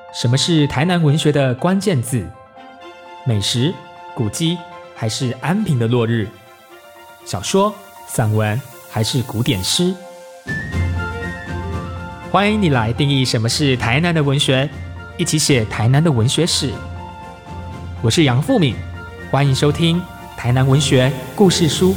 什么是台南文学的关键字？美食、古迹，还是安平的落日？小说、散文，还是古典诗？欢迎你来定义什么是台南的文学，一起写台南的文学史。我是杨富闵，欢迎收听《台南文学故事书》。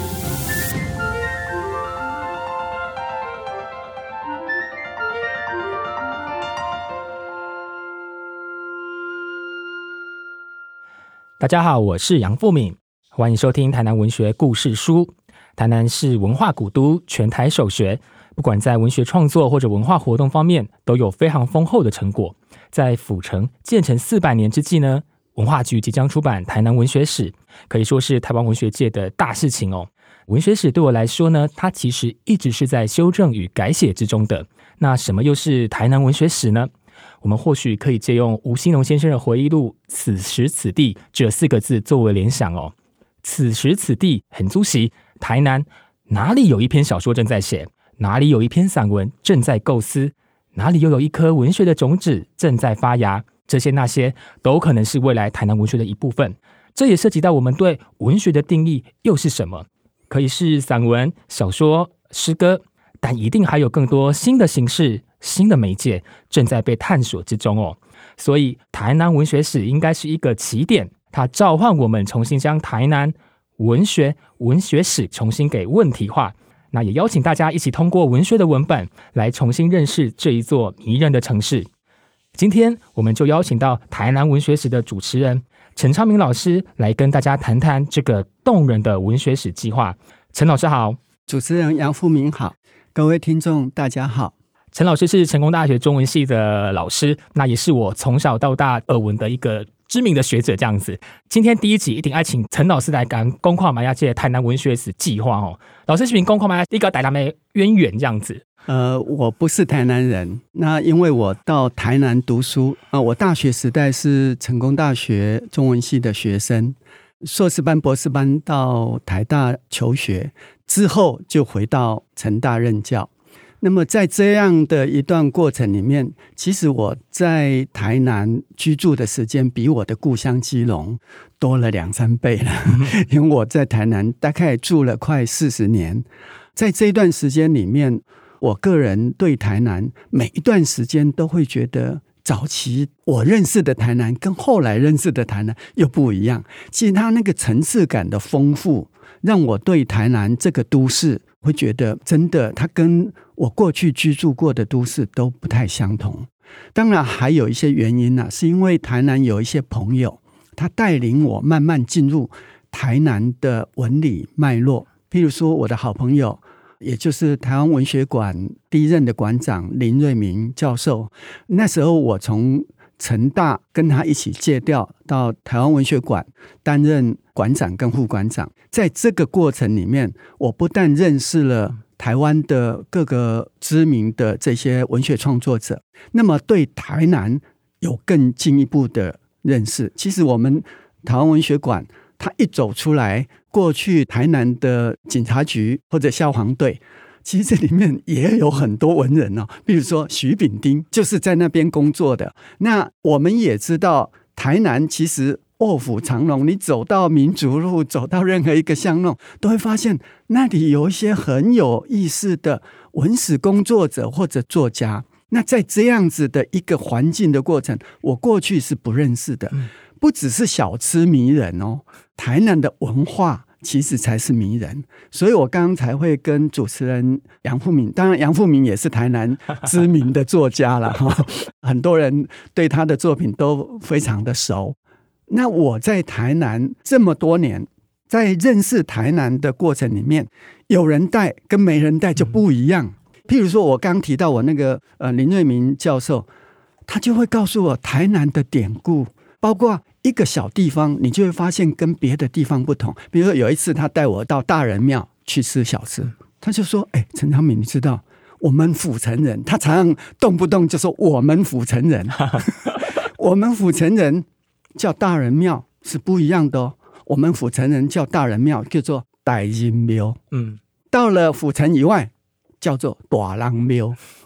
大家好，我是杨富闵，欢迎收听台南文学故事书。台南是文化古都，全台首学，不管在文学创作或者文化活动方面，都有非常丰厚的成果。在府城建成400年之际呢，文化局即将出版《台南文学史》，可以说是台湾文学界的大事情哦。文学史对我来说呢，它其实一直是在修正与改写之中的。那什么又是台南文学史呢？我们或许可以借用吴兴隆先生的回忆录《此时此地》这4个字作为联想哦。此时此地很足惜，台南哪里有一篇小说正在写，哪里有一篇散文正在构思，哪里又有一颗文学的种子正在发芽，这些那些都可能是未来台南文学的一部分。这也涉及到我们对文学的定义又是什么，可以是散文、小说、诗歌，但一定还有更多新的形式、新的媒介正在被探索之中哦。所以台南文学史应该是一个起点，它召唤我们重新将台南文学史重新给问题化。那也邀请大家一起通过文学的文本来重新认识这一座迷人的城市。今天我们就邀请到台南文学史的主持人陈昌明老师来跟大家谈谈这个动人的文学史计划。陈老师好。 主持人杨富闵好，各位听众大家好。 陈老师是成功大学中文系的老师，那也是我从小到大耳闻的一个知名的学者这样子。今天第一集一定爱请陈老师来讲公跨马亚界台南文学史计划哦。老师是凭公跨马亚一个台南的渊源这样子。 我不是台南人，那因为我到台南读书我大学时代是成功大学中文系的学生，硕士班、博士班到台大求学之后，就回到成大任教。那么在这样的一段过程里面，其实我在台南居住的时间比我的故乡基隆多了2-3倍了，因为我在台南大概住了快40年。在这一段时间里面，我个人对台南每一段时间都会觉得早期我认识的台南跟后来认识的台南又不一样。其实它那个层次感的丰富，让我对台南这个都市会觉得真的它跟我过去居住过的都市都不太相同。当然还有一些原因是因为台南有一些朋友，他带领我慢慢进入台南的文理脉络。譬如说我的好朋友，也就是台湾文学馆第一任的馆长林瑞明教授，那时候我从成大跟他一起借调到台湾文学馆担任馆长跟副馆长。在这个过程里面，我不但认识了台湾的各个知名的这些文学创作者，那么对台南有更进一步的认识。其实我们台湾文学馆它一走出来，过去台南的警察局或者消防队，其实这里面也有很多文人比如说许炳丁就是在那边工作的。那我们也知道台南其实卧虎藏龙，你走到民族路，走到任何一个巷弄，都会发现那里有一些很有意思的文史工作者或者作家。那在这样子的一个环境的过程，我过去是不认识的。不只是小吃迷人台南的文化其实才是迷人。所以我刚刚才会跟主持人杨富闵，当然杨富闵也是台南知名的作家了很多人对他的作品都非常的熟。那我在台南这么多年，在认识台南的过程里面，有人带跟没人带就不一样。譬如说我刚提到我那个林瑞明教授，他就会告诉我台南的典故，包括一个小地方你就会发现跟别的地方不同。比如说有一次他带我到大人庙去吃小吃，他就说陈昌闵，你知道我们府城人，他常常动不动就说我们府城人我们府城人叫大人庙是不一样的我们府城人叫大人庙叫做大人庙，到了府城以外叫做大人庙。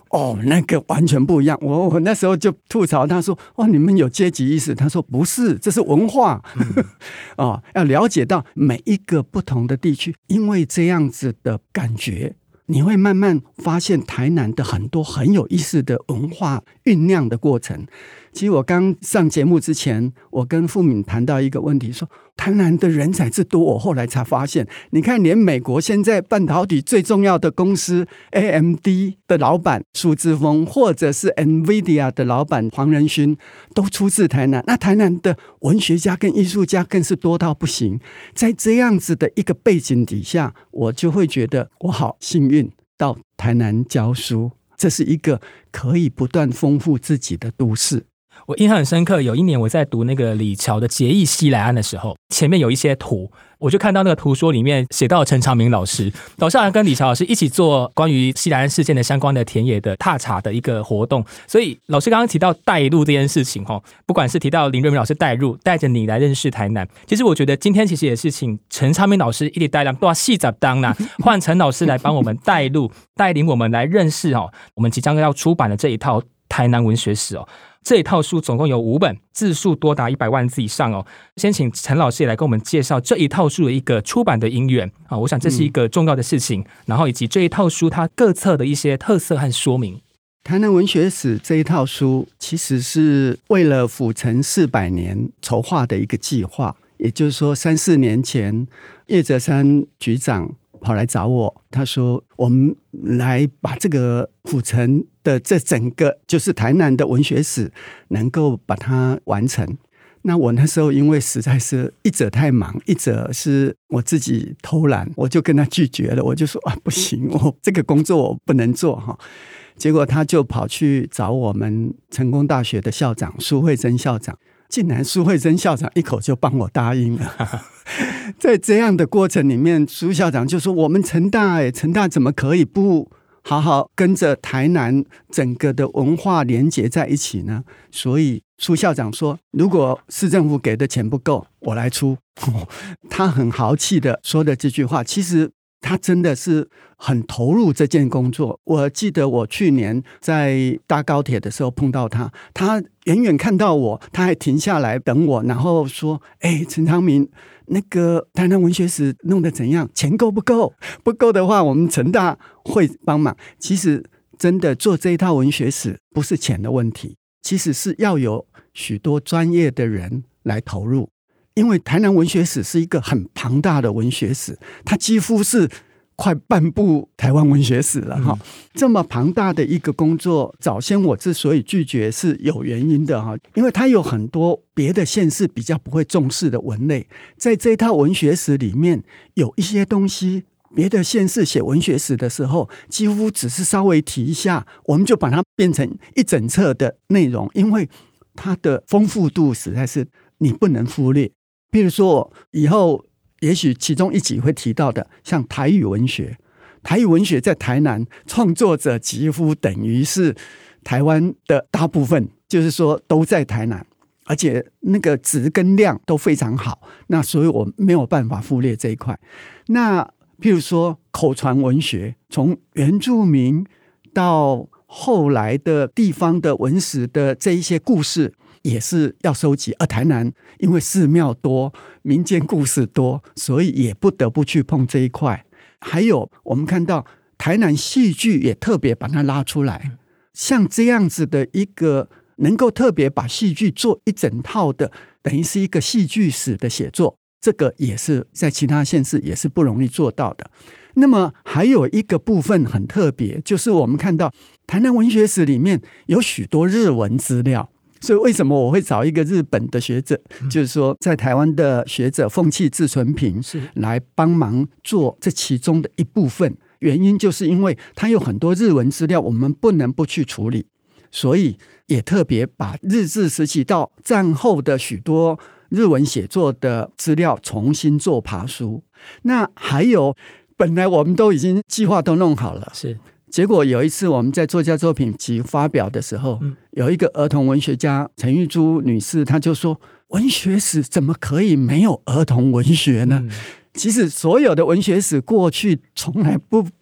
那个完全不一样。我那时候就吐槽他说，你们有阶级意识？他说不是，这是文化。要了解到每一个不同的地区，因为这样子的感觉，你会慢慢发现台南的很多很有意思的文化酝酿的过程。其实我刚上节目之前，我跟富敏谈到一个问题，说台南的人才之多，我后来才发现，你看连美国现在半导体最重要的公司 AMD 的老板苏之峰，或者是 NVIDIA 的老板黄仁勋，都出自台南。那台南的文学家跟艺术家更是多到不行。在这样子的一个背景底下，我就会觉得我好幸运到台南教书，这是一个可以不断丰富自己的都市。 我印象很深刻，有一年我在读那个李峤的《结义西来庵》的时候，前面有一些图，我就看到那个图说里面写到陈长明老师好像跟李峤老师一起做关于西来庵事件的相关的田野的踏查的一个活动。所以老师刚刚提到带路这件事情，不管是提到林瑞明老师带路，带着你来认识台南，其实我觉得今天其实也是请陈长明老师一起带两多细杂当啦，换陈老师来帮我们带路，带领我们来认识我们即将要出版的这一套台南文学史这一套书总共有5本，字数多达100万字以上先请陈老师也来跟我们介绍这一套书的一个出版的因缘我想这是一个重要的事情，然后以及这一套书它各册的一些特色和说明。 台南文学史这一套书其实是为了府城400年筹划的一个计划，也就是说3-4年前叶哲山局长跑来找我，他说我们来把这个府城的这整个就是台南的文学史能够把它完成。那我那时候因为实在是一者太忙，一者是我自己偷懒，我就跟他拒绝了，我就说不行，我这个工作我不能做结果他就跑去找我们成功大学的校长苏慧珍校长，竟然苏慧珍校长一口就帮我答应了在这样的过程里面，苏校长就说我们成大怎么可以不好好跟着台南整个的文化连结在一起呢？所以苏校长说，如果市政府给的钱不够，我来出他很豪气的说的这句话，其实他真的是很投入这件工作。我记得我去年在搭高铁的时候碰到他，他远远看到我，他还停下来等我，然后说陈长明，那个台南文学史弄得怎样？钱够不够？不够的话我们成大会帮忙。其实真的做这一套文学史不是钱的问题，其实是要有许多专业的人来投入。因为台南文学史是一个很庞大的文学史，它几乎是快半部台湾文学史了这么庞大的一个工作，早先我之所以拒绝是有原因的因为它有很多别的县市比较不会重视的文类，在这套文学史里面有一些东西别的县市写文学史的时候几乎只是稍微提一下，我们就把它变成一整册的内容，因为它的丰富度实在是你不能忽略。譬如说以后也许其中一集会提到的像台语文学，台语文学在台南创作者几乎等于是台湾的大部分，就是说都在台南，而且那个质跟量都非常好，那所以我没有办法忽略这一块。那譬如说口传文学，从原住民到后来的地方的文史的这一些故事也是要收集，而台南因为寺庙多，民间故事多，所以也不得不去碰这一块。还有我们看到台南戏剧也特别把它拉出来，像这样子的一个能够特别把戏剧做一整套的，等于是一个戏剧史的写作，这个也是在其他县市也是不容易做到的。那么还有一个部分很特别，就是我们看到台南文学史里面有许多日文资料，所以为什么我会找一个日本的学者，就是说在台湾的学者凤气志纯平来帮忙做这其中的一部分，原因就是因为他有很多日文资料我们不能不去处理，所以也特别把日治时期到战后的许多日文写作的资料重新做爬书。那还有本来我们都已经计划都弄好了， 是结果有一次我们在作家作品集发表的时候，有一个儿童文学家陈玉珠女士，她就说文学史怎么可以没有儿童文学呢？其实所有的文学史过去从来不把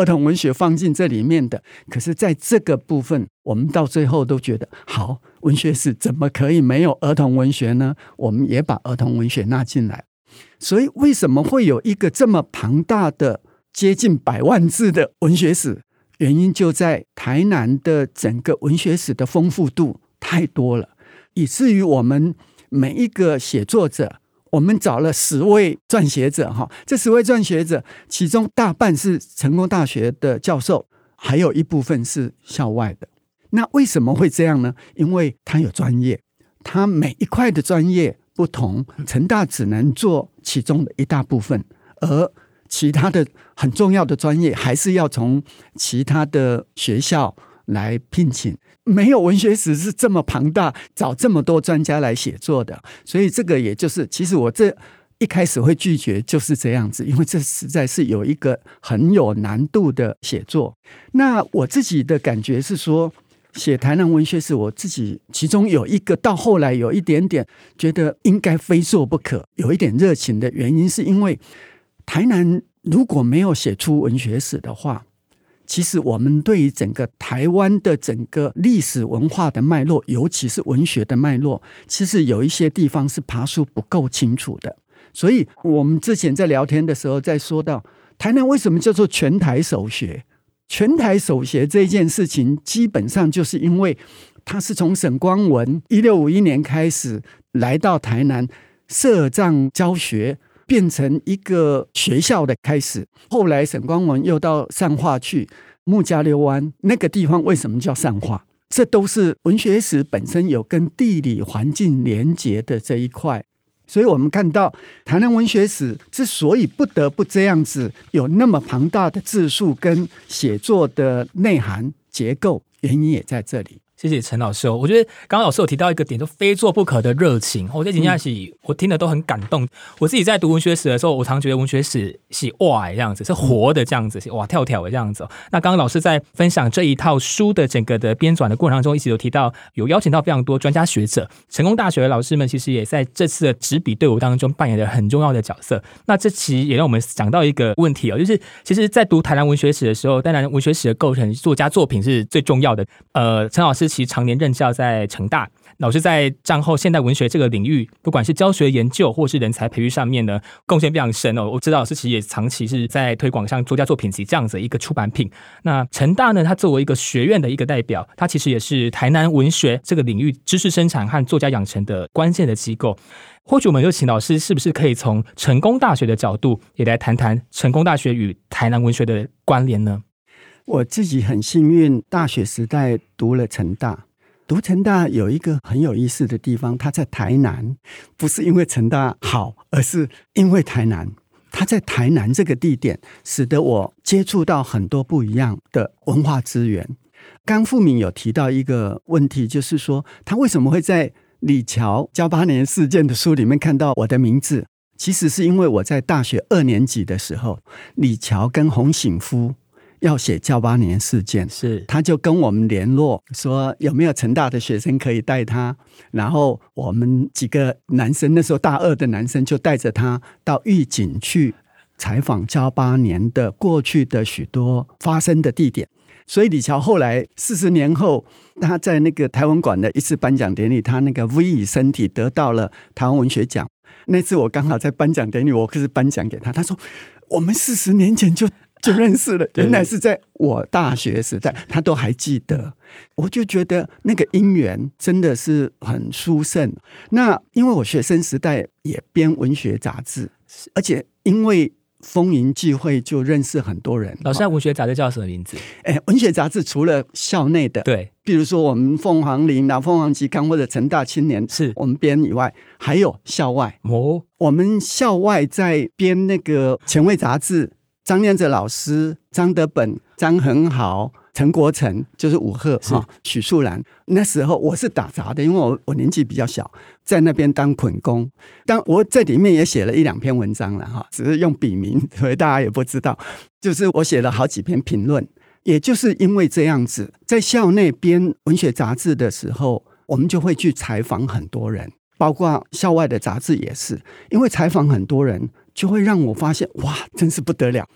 儿童文学放进这里面的。可是在这个部分，我们到最后都觉得，好，文学史怎么可以没有儿童文学呢？我们也把儿童文学纳进来。所以为什么会有一个这么庞大的接近100万字的文学史？原因就在台南的整个文学史的丰富度太多了，以至于我们每一个写作者，我们找了10位撰写者，这10位撰写者其中大半是成功大学的教授，还有一部分是校外的。那为什么会这样呢？因为他有专业，他每一块的专业不同，成大只能做其中的一大部分，而其他的很重要的专业还是要从其他的学校来聘请。没有文学史是这么庞大，找这么多专家来写作的。所以这个也就是其实我这一开始会拒绝就是这样子，因为这实在是有一个很有难度的写作。那我自己的感觉是说，写台南文学史，我自己其中有一个到后来有一点点觉得应该非做不可，有一点热情的原因，是因为台南如果没有写出文学史的话，其实我们对于整个台湾的整个历史文化的脉络，尤其是文学的脉络，其实有一些地方是爬梳不够清楚的。所以我们之前在聊天的时候在说到台南为什么叫做全台首学，全台首学这件事情基本上就是因为他是从沈光文1651年开始来到台南设帐教学，变成一个学校的开始。后来沈光文又到善化去，木加溜湾那个地方为什么叫善化？这都是文学史本身有跟地理环境连结的这一块。所以我们看到台南文学史之所以不得不这样子有那么庞大的字数跟写作的内涵结构，原因也在这里。 谢谢陈老师我觉得刚刚老师有提到一个点，就非做不可的热情，我在讲起我听得都很感动。我自己在读文学史的时候，我常觉得文学史是哇这样子，是活的这样子，哇跳跳的这样子。那刚刚老师在分享这一套书的整个的编纂的过程当中，一直有提到有邀请到非常多专家学者，成功大学的老师们其实也在这次的执笔队伍当中扮演了很重要的角色。那这其实也让我们想到一个问题就是其实在读台南文学史的时候，当然文学史的构成作家作品是最重要的。陈老师其实常年任教在成大，老师在战后现代文学这个领域，不管是教学研究或是人才培育上面呢，贡献非常深我知道老师其实也长期是在推广像作家作品集这样子的一个出版品。那成大呢，它作为一个学院的一个代表，它其实也是台南文学这个领域知识生产和作家养成的关键的机构。或许我们就请老师是不是可以从成功大学的角度也来谈谈成功大学与台南文学的关联呢？ 我自己很幸运，大学时代读了成大。读成大有一个很有意思的地方，它在台南，不是因为成大好，而是因为台南。它在台南这个地点，使得我接触到很多不一样的文化资源。刚富敏有提到一个问题，就是说他为什么会在李乔交8年事件的书里面看到我的名字。其实是因为我在大学2年级的时候，李乔跟洪醒夫要写交8年事件， 是他就跟我们联络说有没有成大的学生可以带他，然后我们几个男生，那时候大2的男生就带着他到玉井去采访交8年的过去的许多发生的地点。所以李乔后来40年后，他在那个台湾馆的一次颁奖典礼，他那个 V 以身体得到了台湾文学奖。那次我刚好在颁奖典礼，我可是颁奖给他，他说我们40年前就认识了，原来是在我大学时代，他都还记得。我就觉得那个因缘真的是很殊胜。那因为我学生时代也编文学杂志，而且因为风云际会就认识很多人。 老师，文学杂志叫什么名字？ 文学杂志除了校内的， 对， 比如说我们凤凰林、凤凰期刊或者成大青年是我们编以外，还有校外。我们校外在编那个前卫杂志，张念哲老师、张德本、张恒豪、陈国成，就是武赫、许树兰。那时候我是打杂的，因为我年纪比较小，在那边当捆工。但我在里面也写了1-2篇文章了，只是用笔名，所以大家也不知道。就是我写了好几篇评论。也就是因为这样子，在校内编文学杂志的时候，我们就会去采访很多人，包括校外的杂志也是。因为采访很多人，就会让我发现，哇，真是不得了。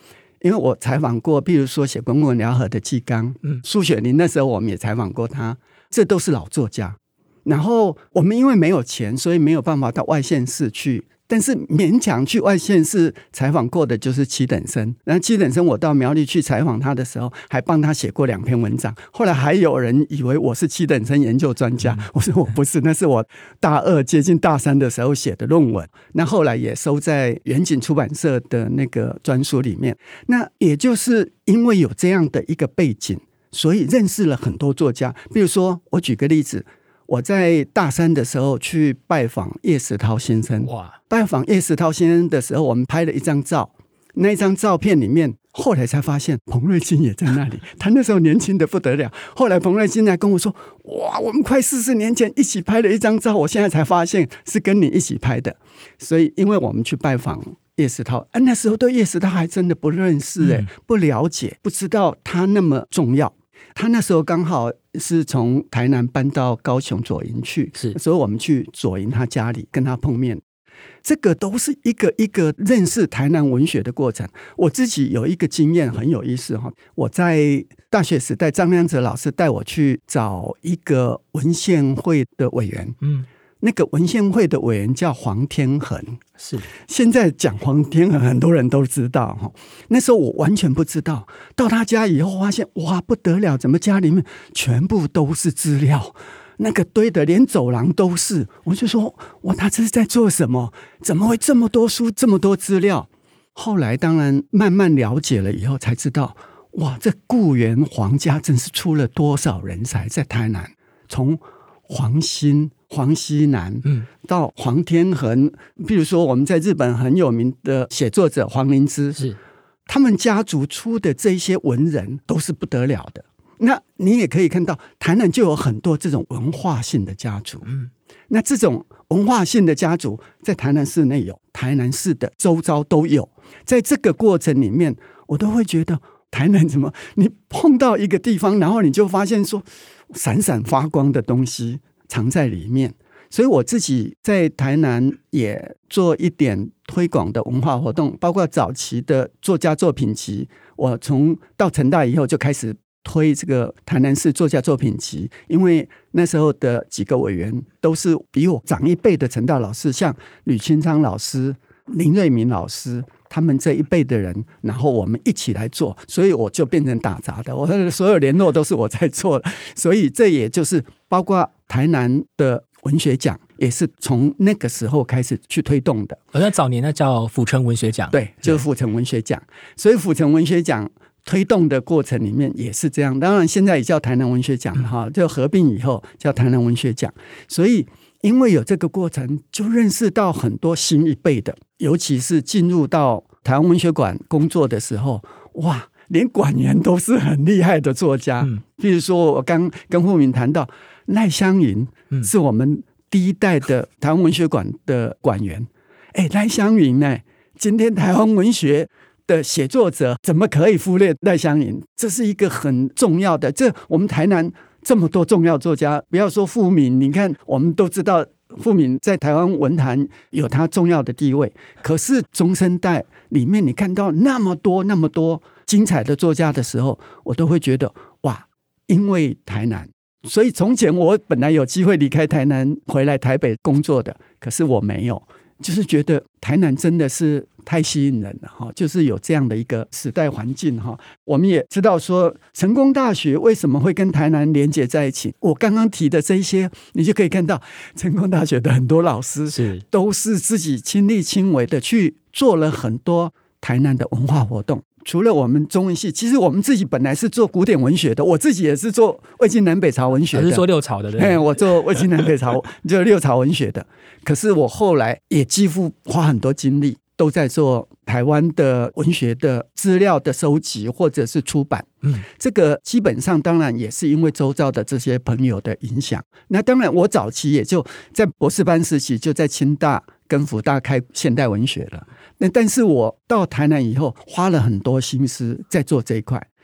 因为我采访过，譬如说写滚滚辽河的纪纲，苏雪林那时候我们也采访过他，这都是老作家。然后我们因为没有钱，所以没有办法到外县市去，但是勉强去外县市采访过的就是七等生。然后七等生我到苗栗去采访他的时候，还帮他写过2篇文章。后来还有人以为我是七等生研究专家，我说我不是，那是我大2接近大3的时候写的论文。那后来也收在远景出版社的那个专书里面。那也就是因为有这样的一个背景，所以认识了很多作家。比如说我举个例子，我在大3的时候去拜访叶石涛先生。拜访叶石涛先生的时候，我们拍了一张照，那一张照片里面，后来才发现彭瑞金也在那里。他那时候年轻的不得了。后来彭瑞金还跟我说：“哇，我们快40年前一起拍了一张照，我现在才发现是跟你一起拍的。”所以，因为我们去拜访叶石涛，那时候对叶石涛还真的不认识，不了解，不知道他那么重要。他那时候刚好是从台南搬到高雄左营去，所以我们去左营他家里跟他碰面。这个都是一个一个认识台南文学的过程。我自己有一个经验很有意思，我在大学时代，张良哲老师带我去找一个文献会的委员，那个文献会的委员叫黄天恒。是现在讲黄天恒很多人都知道，那时候我完全不知道。到他家以后发现，哇，不得了，怎么家里面全部都是资料，那个堆的连走廊都是。我就说，哇，他这是在做什么？怎么会这么多书，这么多资料？后来当然慢慢了解了以后才知道，哇，这顾源黄家真是出了多少人才在台南，从黄兴、黄锡南到黄天恒，譬如说我们在日本很有名的写作者黄灵芝，是他们家族出的这些文人都是不得了的。那你也可以看到台南就有很多这种文化性的家族，那这种文化性的家族在台南市内有，台南市的周遭都有。在这个过程里面，我都会觉得台南怎么你碰到一个地方，然后你就发现说闪闪发光的东西藏在里面。所以我自己在台南也做一点推广的文化活动，包括早期的作家作品集，我从到成大以后就开始推这个台南市作家作品集，因为那时候的几个委员都是比我长一辈的成大老师，像吕清昌老师、林瑞明老师，他们这一辈的人，然后我们一起来做，所以我就变成打杂的，我的所有联络都是我在做的。所以这也就是包括台南的文学奖也是从那个时候开始去推动的。 那早年那叫府城文学奖， 对，就是府城文学奖。所以府城文学奖推动的过程里面也是这样，当然现在也叫台南文学奖哈，就合并以后叫台南文学奖。所以因为有这个过程，就认识到很多新一辈的，尤其是进入到台湾文学馆工作的时候，哇，连馆员都是很厉害的作家。譬如说我刚跟富民谈到赖香吟是我们第一代的台湾文学馆的馆员。赖香吟呢，今天台湾文学的写作者怎么可以忽略赖香吟？这是一个很重要的，这我们台南这么多重要作家，不要说富民，你看我们都知道富民在台湾文坛有他重要的地位，可是中生代里面你看到那么多精彩的作家的时候，我都会觉得哇，因为台南，所以从前我本来有机会离开台南回来台北工作的，可是我没有，就是觉得台南真的是太吸引人了，就是有这样的一个时代环境。我们也知道说成功大学为什么会跟台南连结在一起，我刚刚提的这些你就可以看到成功大学的很多老师都是自己亲力亲为的去做了很多台南的文化活动。除了我们中文系，其实我们自己本来是做古典文学的，我自己也是做魏晋南北朝文学的， 是做六朝的，对， 我做魏晋南北朝就六朝文学的。可是我后来也几乎花很多精力都在做台湾的文学的资料的收集或者是出版。这个基本上当然也是因为周遭的这些朋友的影响。那当然我早期也就在博士班时期就在清大跟辅大开现代文学了。但是我到台南以后花了很多心思在做这一块。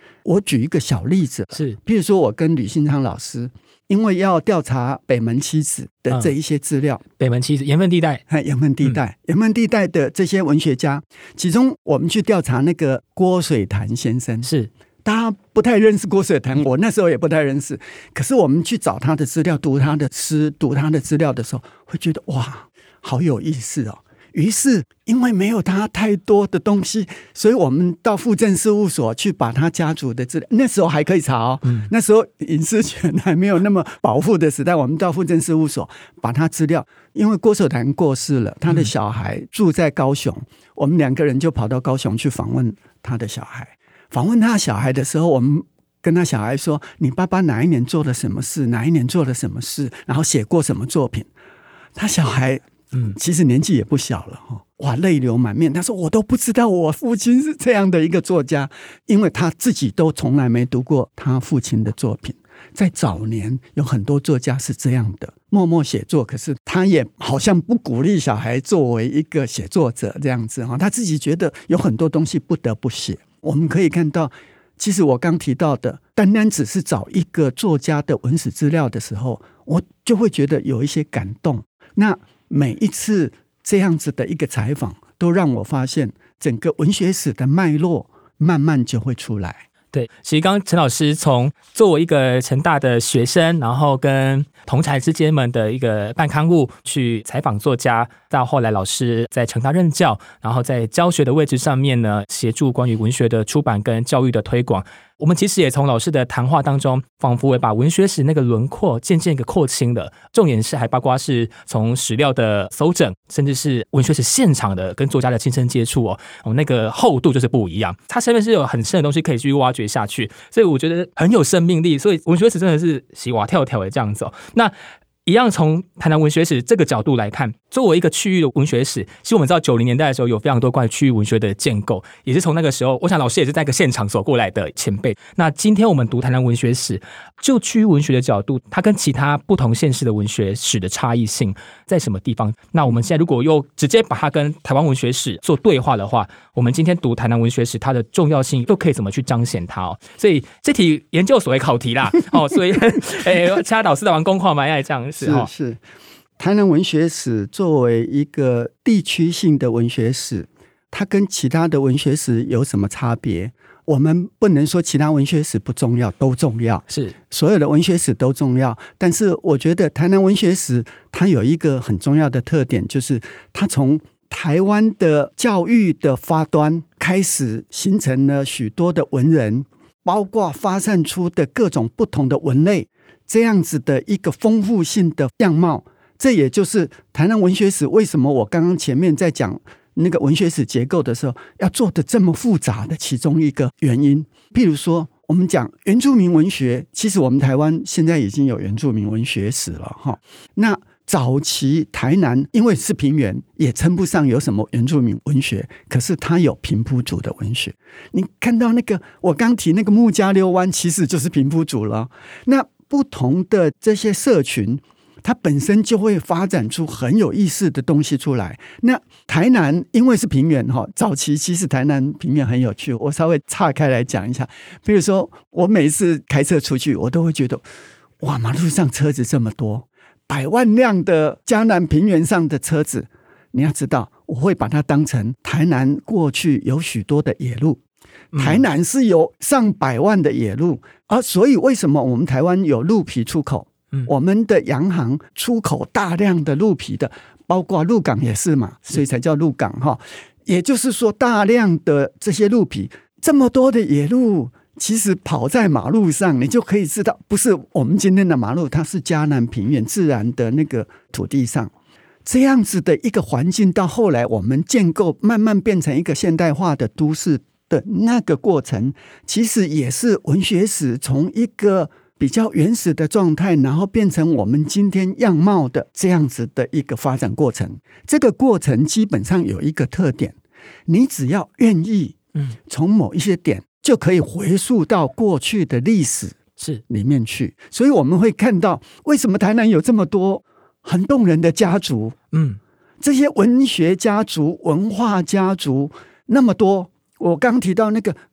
我举一个小例子， 是， 比如说我跟吕新昌老师，因为要调查北门七子的这一些资料， 北门七子盐分地带， 盐分地带，盐分地带的这些文学家，其中我们去调查那个郭水潭先生， 是大家不太认识郭水潭，我那时候也不太认识，可是我们去找他的资料，读他的诗，读他的资料的时候，会觉得哇，好有意思哦。于是因为没有他太多的东西，所以我们到户政事务所去把他家族的资料，那时候还可以查哦，那时候隐私权还没有那么保护的时代，我们到户政事务所把他资料，因为郭守坛过世了，他的小孩住在高雄，我们2个人就跑到高雄去访问他的小孩。访问他小孩的时候，我们跟他小孩说，你爸爸哪一年做了什么事，哪一年做了什么事，然后写过什么作品。他小孩其实年纪也不小了，哇，泪流满面。他说我都不知道我父亲是这样的一个作家，因为他自己都从来没读过他父亲的作品。在早年有很多作家是这样的，默默写作，可是他也好像不鼓励小孩作为一个写作者这样子，他自己觉得有很多东西不得不写。我们可以看到，其实我刚提到的，单单只是找一个作家的文史资料的时候，我就会觉得有一些感动。那每一次这样子的一个采访，都让我发现整个文学史的脉络慢慢就会出来。 对，其实刚刚陈老师从作为一个成大的学生，然后跟同侪之间们的一个办刊物去采访作家，到后来老师在成大任教，然后在教学的位置上面呢，协助关于文学的出版跟教育的推广。我们其实也从老师的谈话当中，仿佛也把文学史那个轮廓渐渐给廓清了。重点是还包括是从史料的搜整，甚至是文学史现场的跟作家的亲身接触那个厚度就是不一样。它身边是有很深的东西可以去挖掘下去，所以我觉得很有生命力。所以文学史真的是洗哇跳跳的这样子那一样从台南文学史这个角度来看，作为一个区域的文学史，其实我们知道90年代的时候有非常多关于区域文学的建构，也是从那个时候，我想老师也是在一个现场走过来的前辈。那今天我们读台南文学史，就区域文学的角度，它跟其他不同县市的文学史的差异性在什么地方？那我们现在如果又直接把它跟台湾文学史做对话的话，我们今天读台南文学史，它的重要性又可以怎么去彰显它所以这题研究所的考题啦所以其他老师的玩功课蛮爱这样。 是台南文学史作为一个地区性的文学史，它跟其他的文学史有什么差别？我们不能说其他文学史不重要，都重要， 是所有的文学史都重要。但是我觉得台南文学史它有一个很重要的特点，就是它从台湾的教育的发端开始，形成了许多的文人，包括发散出的各种不同的文类，这样子的一个丰富性的样貌。这也就是台南文学史为什么我刚刚前面在讲那个文学史结构的时候要做得这么复杂的其中一个原因。譬如说我们讲原住民文学，其实我们台湾现在已经有原住民文学史了那早期台南因为是平原，也称不上有什么原住民文学，可是它有平埔族的文学。你看到那个我刚提那个木加溜湾，其实就是平埔族了。那不同的这些社群，它本身就会发展出很有意思的东西出来。那台南因为是平原早期其实台南平原很有趣，我稍微岔开来讲一下。比如说我每一次开车出去，我都会觉得哇，马路上车子这么多，100万辆的嘉南平原上的车子，你要知道我会把它当成台南过去有许多的野鹿，台南是有上百万的野鹿所以为什么我们台湾有鹿皮出口？我们的洋行出口大量的鹿皮的，包括鹿港也是嘛，所以才叫鹿港也就是说大量的这些鹿皮，这么多的野鹿其实跑在马路上，你就可以知道不是我们今天的马路，它是嘉南平原自然的那个土地上。这样子的一个环境，到后来我们建构慢慢变成一个现代化的都市的那个过程，其实也是文学史从一个比较原始的状态，然后变成我们今天样貌的这样子的一个发展过程。这个过程基本上有一个特点，你只要愿意从某一些点就可以回溯到过去的历史里面去。所以我们会看到为什么台南有这么多很动人的家族，这些文学家族、文化家族那么多。我刚提到那个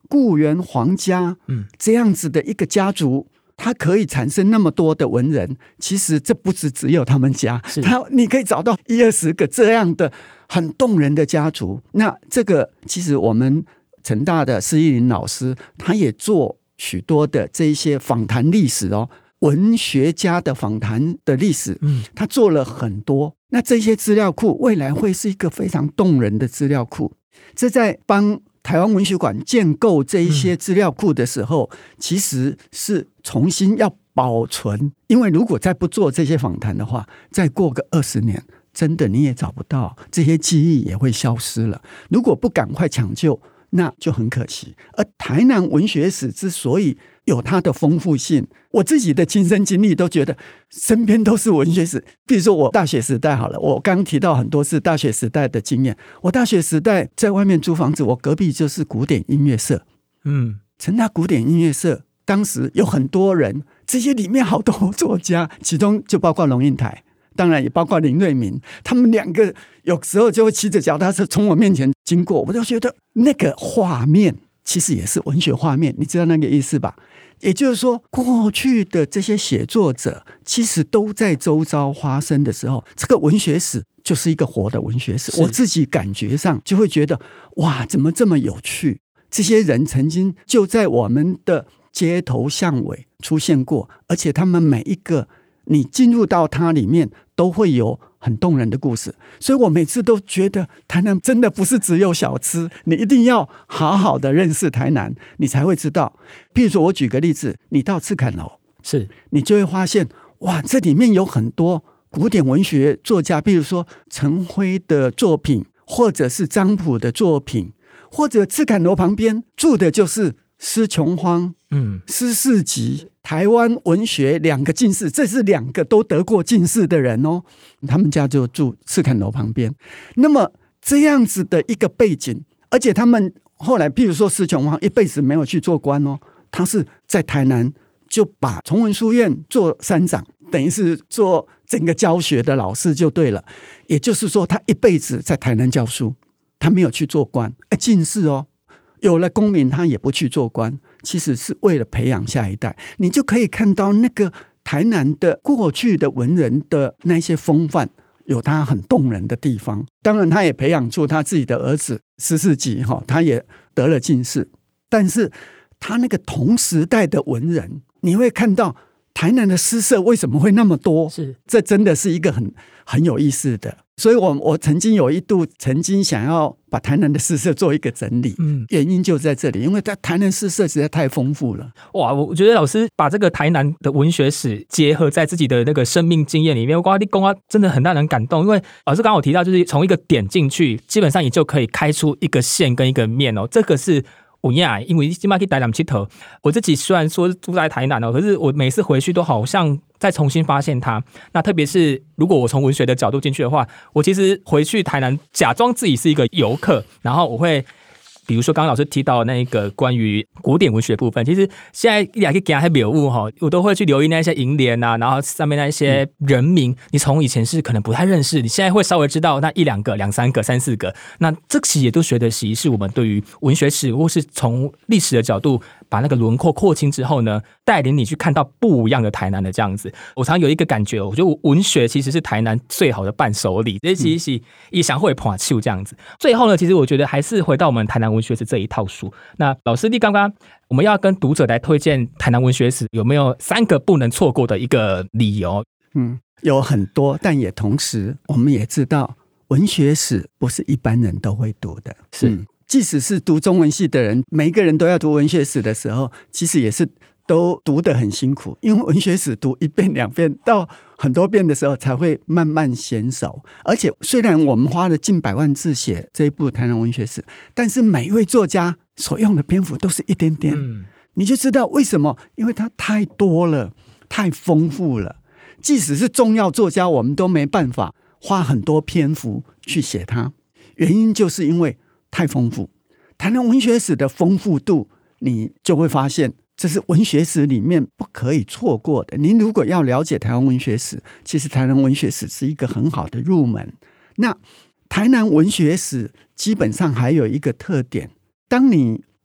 顾源皇家这样子的一个家族，它可以产生那么多的文人，其实这不只有他们家，你可以找到10-20个这样的很动人的家族。那这个其实我们成大的施一林老师，他也做许多的这一些访谈历史文学家的访谈的历史，他做了很多。那这些资料库未来会是一个非常动人的资料库。这在帮台湾文学馆建构这一些资料库的时候，其实是重新要保存，因为如果再不做这些访谈的话，再过个20年，真的你也找不到，这些记忆也会消失了。如果不赶快抢救，那就很可惜。而台南文学史之所以有它的丰富性，我自己的亲身经历都觉得身边都是文学史。比如说我大学时代好了，我刚刚提到很多是大学时代的经验。我大学时代在外面租房子，我隔壁就是古典音乐社，成大古典音乐社当时有很多人，这些里面好多作家，其中就包括龙应台，当然也包括林瑞明，他们2个有时候就会骑着脚踏车从我面前经过，我就觉得那个画面其实也是文学画面，你知道那个意思吧？也就是说，过去的这些写作者其实都在周遭发生的时候，这个文学史就是一个活的文学史。我自己感觉上就会觉得，哇，怎么这么有趣？这些人曾经就在我们的街头巷尾出现过，而且他们每一个你进入到它里面都会有很动人的故事。所以我每次都觉得台南真的不是只有小吃，你一定要好好的认识台南，你才会知道。譬如说我举个例子，你到赤坎楼，你就会发现，哇，这里面有很多古典文学作家，比如说陈辉的作品，或者是张溥的作品，或者赤坎楼旁边住的就是施琼芳、施世吉，台湾文学2个进士，这是2个都得过进士的人他们家就住赤坎楼旁边。那么这样子的一个背景，而且他们后来譬如说施琼芳一辈子没有去做官他是在台南就把崇文书院做3长，等于是做整个教学的老师就对了。也就是说他一辈子在台南教书，他没有去做官，进士有了功名他也不去做官，其实是为了培养下一代。你就可以看到那个台南的过去的文人的那些风范，有他很动人的地方。当然他也培养出他自己的儿子施世吉，他也得了进士。但是他那个同时代的文人，你会看到台南的诗社为什么会那么多，这真的是一个很有意思的。所以我曾经有一度想要把台南的诗社做一个整理，原因就在这里，因为台南诗社实在太丰富了。 哇，我觉得老师把这个台南的文学史结合在自己的那个生命经验里面，我跟你说真的很让人感动。因为老师刚刚有提到，就是从一个点进去，基本上你就可以开出一个线跟一个面这个是有影，因为现在去台南佚佗，我自己虽然说住在台南可是我每次回去都好像再重新发现它。那特别是如果我从文学的角度进去的话，我其实回去台南假装自己是一个游客，然后我会比如说刚刚老师提到那个关于古典文学部分，其实现在一去走那些庙宇我都会去留意那些楹联啊，然后上面那些人名，你从以前是可能不太认识，你现在会稍微知道那1-2个、2-3个、3-4个，那这其实也都学的习是我们对于文学史或是从历史的角度把那个轮廓扩清之后呢，带领你去看到不一样的台南的这样子。我常有一个感觉，我觉得文学其实是台南最好的伴手礼，这其实是也想会破秋这样子。最后呢，其实我觉得还是回到我们台南文学史这一套书。那老师，你刚刚我们要跟读者来推荐台南文学史，有没有3个不能错过的一个理由？ 有很多，但也同时我们也知道，文学史不是一般人都会读的。即使是读中文系的人，每一个人都要读文学史的时候，其实也是都读得很辛苦，因为文学史读1遍2遍到很多遍的时候才会慢慢娴熟。而且虽然我们花了近100万字写这一部台南文学史，但是每一位作家所用的篇幅都是一点点，你就知道为什么，因为它太多了，太丰富了。即使是重要作家，我们都没办法花很多篇幅去写它，原因就是因为太丰富。台南文学史的丰富度，你就会发现这是文学史里面不可以错过的。您如果要了解台湾文学史，其实台南文学史是一个很好的入门。那台南文学史基本上还有一个特点，当你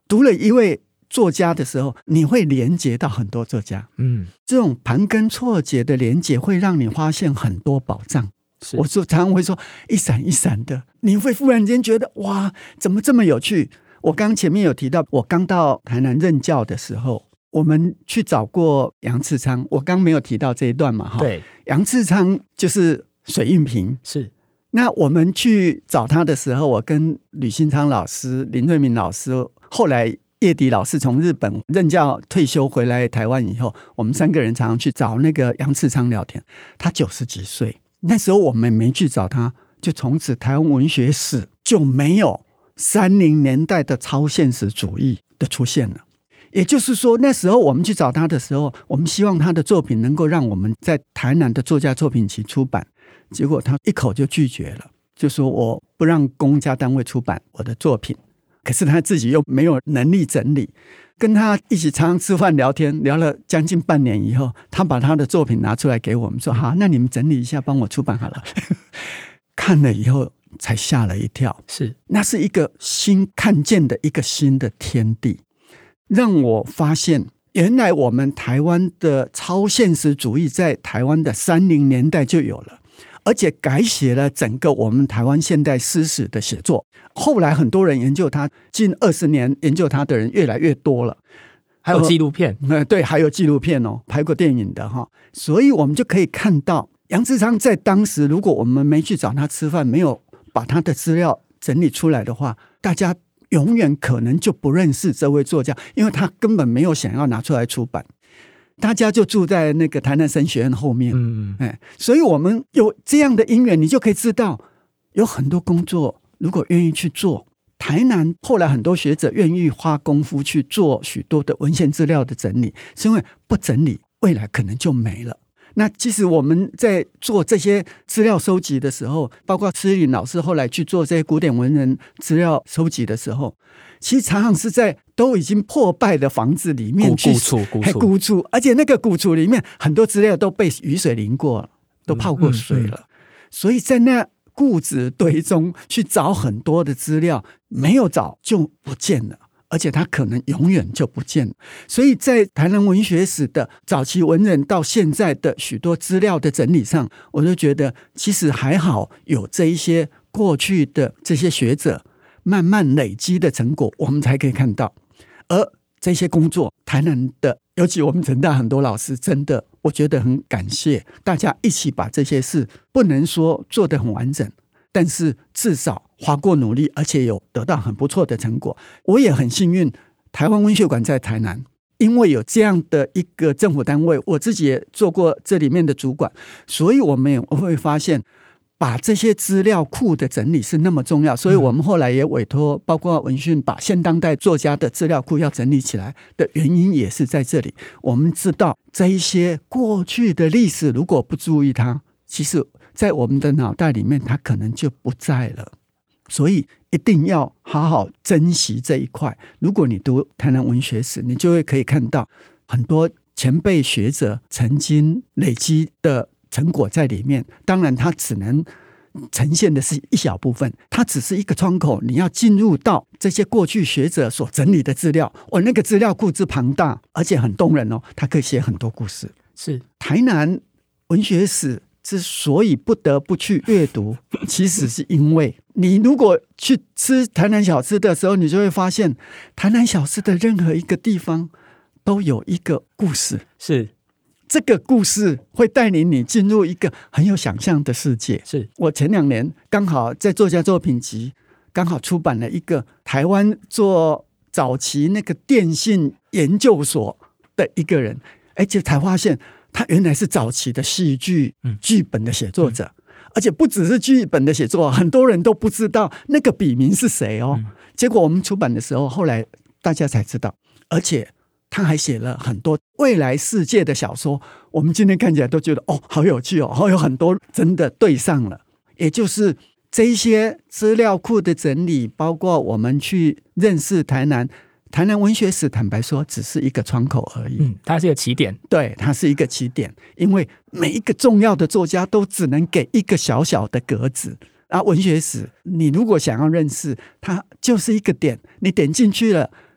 读了一位作家的时候，你会连结到很多作家，这种盘根错节的连结会让你发现很多宝藏。我常常会说一闪一闪的，你会忽然间觉得哇，怎么这么有趣。我刚前面有提到，我刚到台南任教的时候，我们去找过杨次昌，我刚没有提到这一段嘛， 对， 杨次昌就是水运平， 是。 那我们去找他的时候，我跟吕新昌老师、林瑞明老师，后来叶迪老师从日本任教退休回来台湾以后，我们3个人常常去找那个杨次昌聊天。他90几岁，那时候我们没去找他，就从此台湾文学史就没有30年代的超现实主义的出现了。也就是说，那时候我们去找他的时候，我们希望他的作品能够让我们在台南的作家作品集出版，结果他一口就拒绝了，就说我不让公家单位出版我的作品。可是他自己又没有能力整理，跟他一起常常吃饭聊天，聊了将近半年以后，他把他的作品拿出来给我们说，好，那你们整理一下帮我出版好了。看了以后才吓了一跳，那是一个新看见的一个新的天地，让我发现原来我们台湾的超现实主义在台湾的30年代就有了，而且改写了整个我们台湾现代诗史的写作。后来很多人研究它，近20年研究它的人越来越多了。 还有纪录片， 对，还有纪录片哦，拍过电影的哈。所以我们就可以看到杨志昌在当时，如果我们没去找他吃饭，没有把他的资料整理出来的话，大家永远可能就不认识这位作家，因为他根本没有想要拿出来出版。大家就住在那个台南神学院后面，所以我们有这样的因缘，你就可以知道有很多工作如果愿意去做，台南后来很多学者愿意花功夫去做许多的文献资料的整理，是因为不整理未来可能就没了。那其实我们在做这些资料收集的时候，包括施林老师后来去做这些古典文人资料收集的时候，其实常常是在都已经破败的房子里面去古厝，而且那个古厝里面很多资料都被雨水淋过了，都泡过水了，所以在那固执堆中去找很多的资料，没有找就不见了，而且它可能永远就不见了。所以在台南文学史的早期文人到现在的许多资料的整理上，我就觉得其实还好有这一些过去的这些学者慢慢累积的成果，我们才可以看到。而这些工作，台南的尤其我们成大很多老师，真的我觉得很感谢大家一起把这些事，不能说做得很完整，但是至少花过努力，而且有得到很不错的成果。我也很幸运，台湾文学馆在台南，因为有这样的一个政府单位，我自己也做过这里面的主管，所以我们也会发现把这些资料库的整理是那么重要，所以我们后来也委托包括文讯把现当代作家的资料库要整理起来的原因也是在这里。我们知道这一些过去的历史如果不注意它，其实在我们的脑袋里面它可能就不在了，所以一定要好好珍惜这一块。如果你读台南文学史，你就会可以看到很多前辈学者曾经累积的成果在里面，当然它只能呈现的是一小部分，它只是一个窗口，你要进入到这些过去学者所整理的资料，那个资料库之庞大，而且很动人哦，它可以写很多故事。 是台南文学史之所以不得不去阅读，其实是因为你如果去吃台南小吃的时候，你就会发现台南小吃的任何一个地方都有一个故事， 是这个故事会带领你进入一个很有想象的世界。 是我前2年刚好在作家作品集刚好出版了一个台湾做早期那个电信研究所的一个人，而且才发现他原来是早期的戏剧剧本的写作者，而且不只是剧本的写作，很多人都不知道那个笔名是谁哦。结果我们出版的时候，后来大家才知道，而且他还写了很多未来世界的小说，我们今天看起来都觉得好有趣哦，有很多真的对上了。也就是这一些资料库的整理，包括我们去认识台南文学史，坦白说只是一个窗口而已。 它是一个起点。 对，它是一个起点，因为每一个重要的作家都只能给一个小小的格子。文学史你如果想要认识它，就是一个点，你点进去了，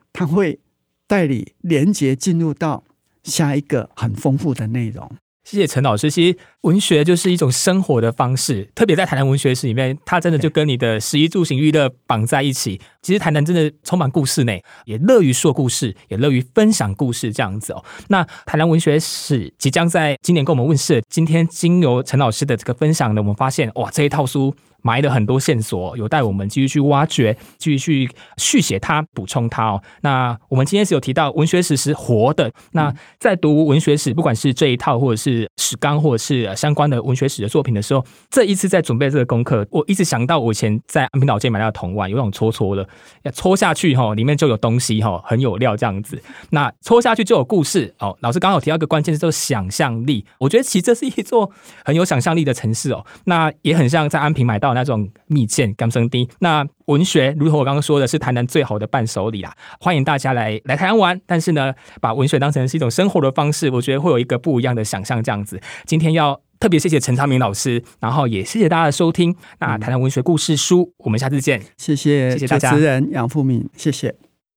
它会带你连结进入到下一个很丰富的内容。 谢谢陈老师。其实文学就是一种生活的方式，特别在台南文学史里面，它真的就跟你的食衣住行娱乐绑在一起。其实台南真的充满故事呢，也乐于说故事，也乐于分享故事这样子哦。那台南文学史即将在今年跟我们问世，今天经由陈老师的这个分享呢，我们发现哇，这一套书埋了很多线索，有待我们继续去挖掘，继续去续写它，补充它哦。那我们今天是有提到文学史是活的，那在读文学史，不管是这一套，或者是史纲，或者是相关的文学史的作品的时候，这一次在准备这个功课，我一直想到我以前在安平老街买到的铜碗，有那种戳戳的，要戳下去里面就有东西，很有料这样子。那戳下去就有故事哦。老师刚刚有提到一个关键字，就是想象力。我觉得其实这是一座很有想象力的城市哦。那也很像在安平买到那种蜜饯、甘生丁。那文学，如同我刚刚说的，是台南最好的伴手礼啦。欢迎大家来台南玩，但是呢，把文学当成是一种生活的方式，我觉得会有一个不一样的想象这样子。今天要特别谢谢陈昌明老师，然后也谢谢大家的收听。那台南文学故事书，我们下次见。 谢谢大家， 主持人杨富闵，谢谢。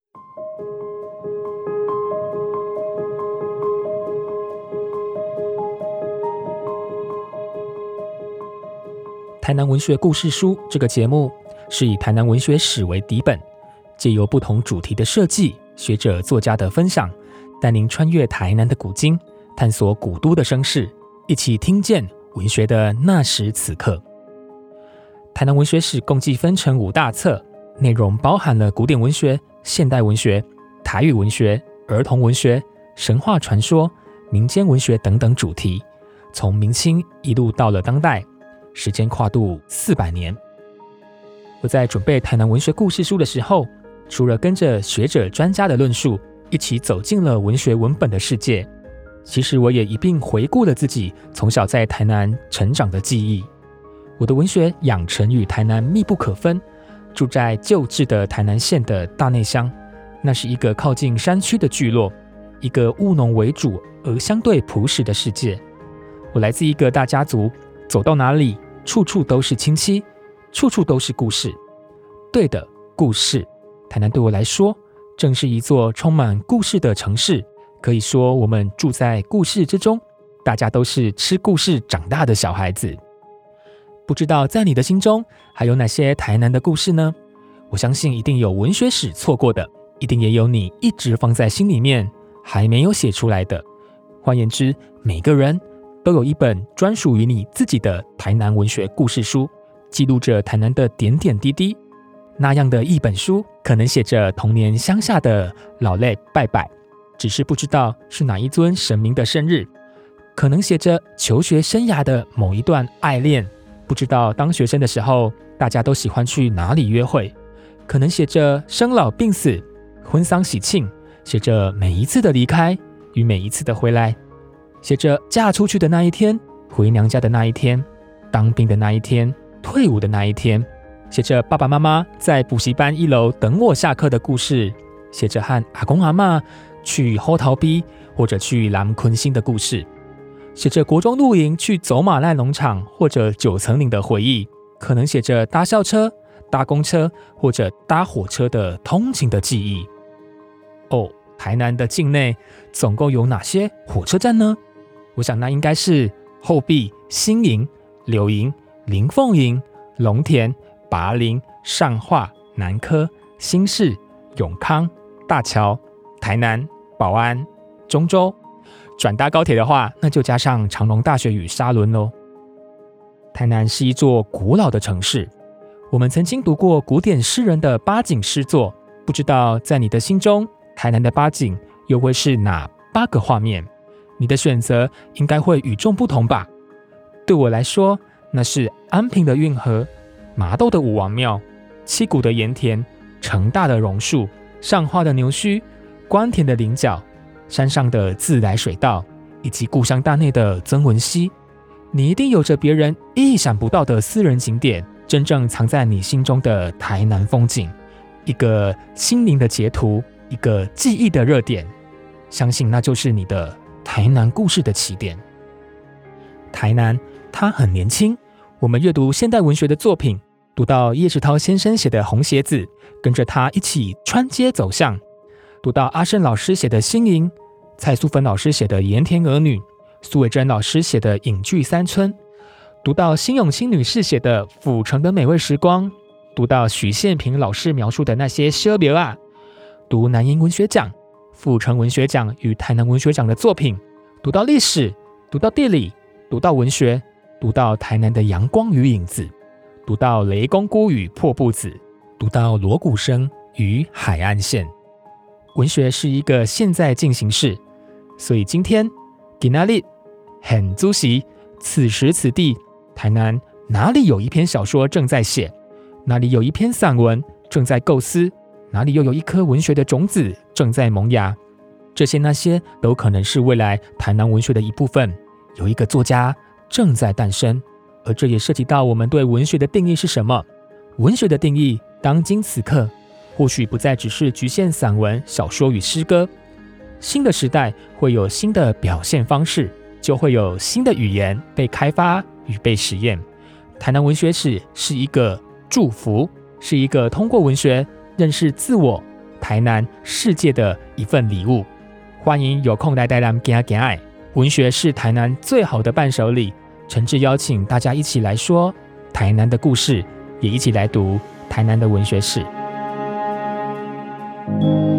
台南文学故事书这个节目是以台南文学史为底本，借由不同主题的设计、学者作家的分享，带您穿越台南的古今，探索古都的声势，一起听见文学的那时此刻。台南文学史共计分成5大册，内容包含了古典文学、现代文学、台语文学、儿童文学、神话传说、民间文学等等主题，从明清一路到了当代，时间跨度400年。我在准备台南文学故事书的时候，除了跟着学者专家的论述，一起走进了文学文本的世界，其实我也一并回顾了自己从小在台南成长的记忆。我的文学养成与台南密不可分，住在旧制的台南县的大内乡，那是一个靠近山区的聚落，一个务农为主而相对朴实的世界。我来自一个大家族，走到哪里处处都是亲戚，处处都是故事。对的，故事。台南对我来说正是一座充满故事的城市，可以说我们住在故事之中，大家都是吃故事长大的小孩子。不知道在你的心中还有哪些台南的故事呢？我相信一定有文学史错过的，一定也有你一直放在心里面还没有写出来的。换言之，每个人都有一本专属于你自己的台南文学故事书，记录着台南的点点滴滴。那样的一本书，可能写着童年乡下的老类拜拜，只是不知道是哪一尊神明的生日；可能写着求学生涯的某一段爱恋，不知道当学生的时候大家都喜欢去哪里约会；可能写着生老病死、婚丧喜庆，写着每一次的离开与每一次的回来，写着嫁出去的那一天、回娘家的那一天、当兵的那一天、退伍的那一天，写着爸爸妈妈在补习班1楼等我下课的故事，写着和阿公阿嬷去后桃逼或者去南昆新的故事，写着国中露营去走马濑农场或者9层岭的回忆，可能写着搭校车、搭公车或者搭火车的通勤的记忆。哦，台南的境内总共有哪些火车站呢？我想那应该是后壁、新营、柳营、林凤营、龙田、拔陵、上化、南科、新市、永康、大桥、台南、保安、中州。转搭高铁的话，那就加上长荣大学与沙仑咯。台南是一座古老的城市，我们曾经读过古典诗人的八景诗作，不知道在你的心中，台南的八景又会是哪8个画面？你的选择应该会与众不同吧？对我来说，那是安平的运河、麻豆的武王庙、七股的盐田、成大的榕树、上花的牛须、关田的菱角、山上的自来水道，以及故乡大内的曾文溪。你一定有着别人意想不到的私人景点，真正藏在你心中的台南风景，一个心灵的截图，一个记忆的热点，相信那就是你的台南故事的起点。台南，它很年轻，我们阅读现代文学的作品，读到叶世涛先生写的《红鞋子》，跟着他一起穿街走巷。 读到阿胜老师写的《新营》，蔡素芬老师写的《盐田儿女》，苏伟珍老师写的《隐居三村》，读到辛永清女士写的《府城的美味时光》，读到许宪平老师描述的那些小庙啊，读南瀛文学奖、府城文学奖与台南文学奖的作品，读到历史，读到地理，读到文学，读到台南的阳光与影子，读到雷公姑与破布子，读到锣鼓声与海岸线。文学是一个现在进行式，所以今天今仔日很主席，此时此地，台南哪里有一篇小说正在写，哪里有一篇散文正在构思，哪里又有一颗文学的种子正在萌芽，这些那些都可能是未来台南文学的一部分。有一个作家正在诞生，而这也涉及到我们对文学的定义是什么。文学的定义，当今此刻或许不再只是局限散文、小说与诗歌。新的时代会有新的表现方式，就会有新的语言被开发与被实验。台南文学史是一个祝福，是一个通过文学认识自我、台南世界的一份礼物。欢迎有空来台南走走，文学是台南最好的伴手礼。诚挚邀请大家一起来说台南的故事，也一起来读台南的文学史。